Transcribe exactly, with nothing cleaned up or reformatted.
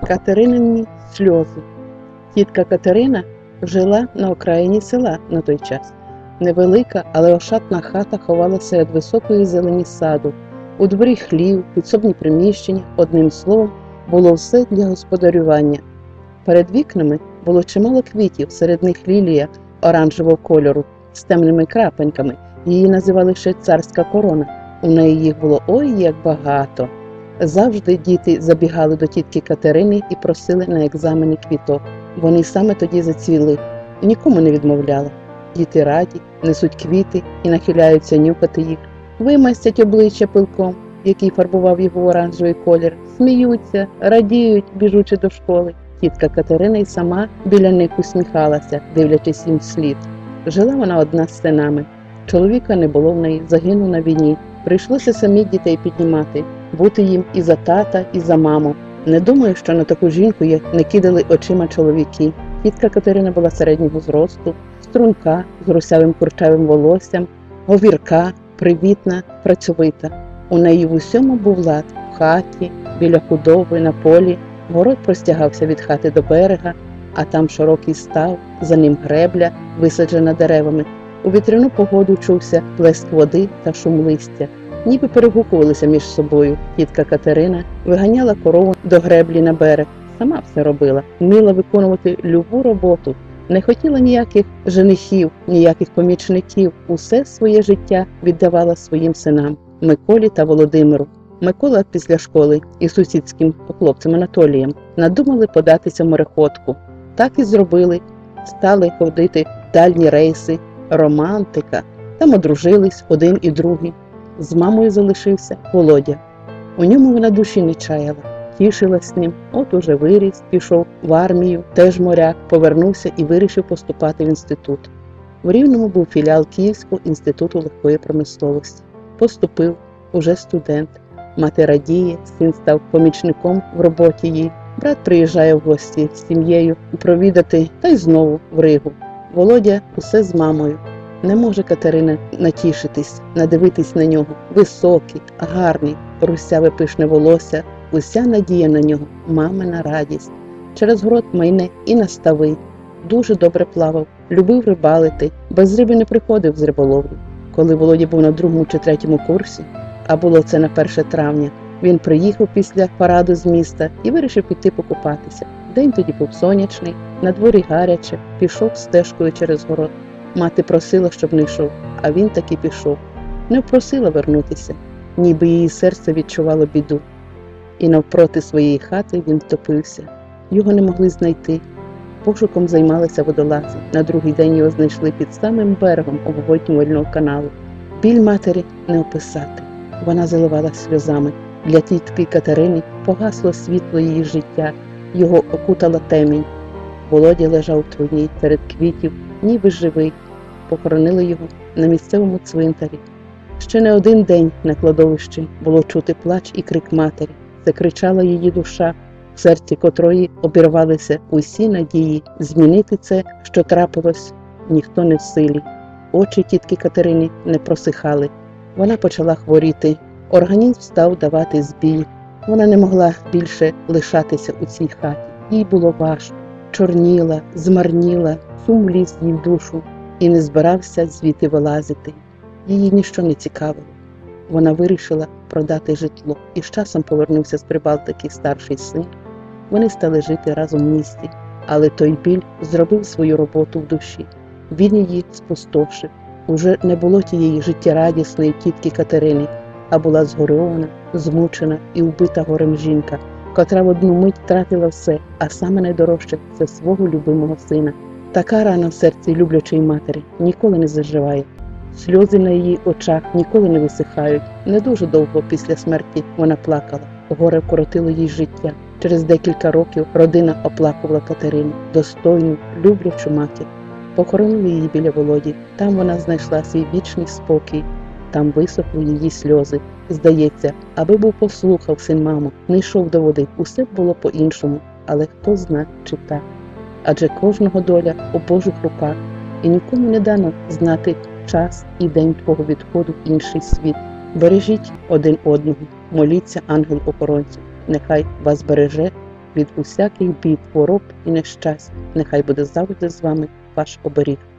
Катеринині сльози. Тітка Катерина жила на окраїні села на той час. Невелика, але ошатна хата ховалася серед високої зелені саду. У дворі хлів, підсобні приміщення, одним словом, було все для господарювання. Перед вікнами було чимало квітів, серед них лілія оранжевого кольору з темними крапинками. Її називали ще царська корона. У неї їх було ой як багато. Завжди діти забігали до тітки Катерини і просили на екзамени квіток. Вони саме тоді зацвіли. Нікому не відмовляла. Діти раді, несуть квіти і нахиляються нюхати їх. Вимастять обличчя пилком, який фарбував його в оранжевий колір. Сміються, радіють, біжучи до школи. Тітка Катерина й сама біля них усміхалася, дивлячись їм вслід. Жила вона одна з синами. Чоловіка не було в неї, загинув на війні. Прийшлося самі дітей піднімати, бути їм і за тата, і за маму. Не думаю, що на таку жінку як не кидали очима чоловіки. Тітка Катерина була середнього зросту, струнка, з русявим курчавим волоссям, говірка, привітна, працьовита. У неї в усьому був лад – в хаті, біля худоби, на полі. Город простягався від хати до берега, а там широкий став, за ним гребля, висаджена деревами. У вітряну погоду чувся плеск води та шум листя. Ніби перегукувалися між собою. Тітка Катерина виганяла корову до греблі на берег. Сама все робила, вміла виконувати любу роботу. Не хотіла ніяких женихів, ніяких помічників. Усе своє життя віддавала своїм синам – Миколі та Володимиру. Микола після школи із сусідським хлопцем Анатолієм надумали податися в мореходку. Так і зробили. Стали ходити в дальні рейси. Романтика. Там одружились один і другий. З мамою залишився Володя. У ньому вона душі не чаяла. Тішилась ним. От уже виріс, пішов в армію, теж моряк, повернувся і вирішив поступати в інститут. В Рівному був філіал Київського інституту легкої промисловості. Поступив, уже студент. Мати радіє, син став помічником в роботі їй. Брат приїжджає в гості з сім'єю провідати, та й знову в Ригу. Володя усе з мамою. Не може Катерина натішитись, надивитись на нього. Високий, гарний, русяве пишне волосся, уся надія на нього, мамина радість. Через город майне і на стави. Дуже добре плавав, любив рибалити, без риби не приходив з риболовлі. Коли Володя був на другому чи третьому курсі, а було це на перше травня, він приїхав після параду з міста і вирішив піти покупатися. День тоді був сонячний, на дворі гаряче, пішов стежкою через город. Мати просила, щоб не йшов, а він таки пішов. Не просила вернутися, ніби її серце відчувало біду. І навпроти своєї хати він втопився. Його не могли знайти. Пошуком займалися водолази. На другий день його знайшли під самим берегом обводнювального каналу. Біль матері не описати. Вона заливалась сльозами. Для тітки Катерини погасло світло її життя. Його окутала темінь. Володя лежав у труні серед квітів, ніби живий. Похоронили його на місцевому цвинтарі. Ще не один день на кладовищі було чути плач і крик матері. Це кричала її душа, в серці котрої обірвалися усі надії. Змінити це, що трапилось, ніхто не в силі. Очі тітки Катерини не просихали. Вона почала хворіти. Організм став давати збій. Вона не могла більше лишатися у цій хаті. Їй було важко. Чорніла, змарніла, сум ліз їй в душу і не збирався звідти вилазити. Її ніщо не цікавило. Вона вирішила продати житло, і з часом повернувся з Прибалтики старший син. Вони стали жити разом в місті, але той біль зробив свою роботу в душі. Він її спустошив. Уже не було тієї життєрадісної тітки Катерини, а була згорьована, змучена і вбита горем жінка, котра в одну мить втратила все, а саме найдорожче – це свого любимого сина. Така рана в серці люблячої матері ніколи не заживає. Сльози на її очах ніколи не висихають. Не дуже довго після смерті вона плакала. Горе вкоротило їй життя. Через декілька років родина оплакувала Катерину, достойну, люблячу матір. Похоронили її біля Володі. Там вона знайшла свій вічний спокій. Там висохли її сльози. Здається, аби був послухав син маму, не йшов до води, усе б було по-іншому. Але хто зна, чи так. Адже кожного доля у Божих руках, і нікому не дано знати час і день твого відходу в інший світ. Бережіть один одного, моліться ангел-охоронцю, нехай вас береже від усяких бід, хвороб і нещасть. Нехай буде завжди з вами ваш оберіг.